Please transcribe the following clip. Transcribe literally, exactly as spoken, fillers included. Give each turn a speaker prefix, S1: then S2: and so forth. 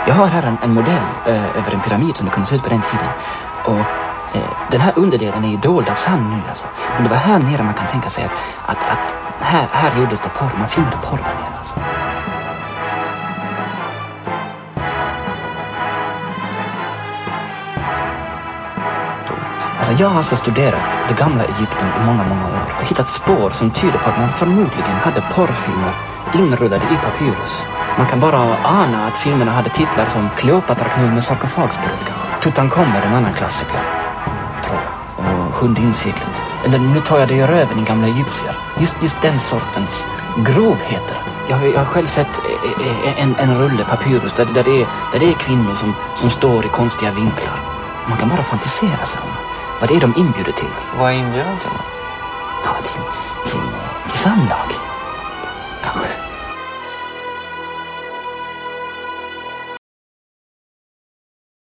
S1: Jag har här en, en modell eh, över en pyramid som det kunde se ut på den tiden. Och eh, den här underdelen är ju dold av sand nu alltså. Men det var här nere man kan tänka sig att, att, att här, här gjordes det porr. Man filmade porr där nere alltså. Alltså jag har alltså studerat det gamla Egypten i många, många år och hittat spår som tyder på att man förmodligen hade porrfilmer inrullade i papyrus. Man kan bara ana att filmerna hade titlar som Kleopatra knull med sarkofagsbrud. Tutankhamun, en annan klassiker, tror jag. Och Hundinseklet. Eller Nu tar jag det i röven i gamla egyptier. Just, just den sortens grovheter. Jag har, jag har själv sett en, en rulle papyrus där, där, det är, där det är kvinnor som, som står i konstiga vinklar. Man kan bara fantisera sig om vad det är de inbjuder till.
S2: Vad inbjuder de till?
S1: Ja, till, till, till samlag.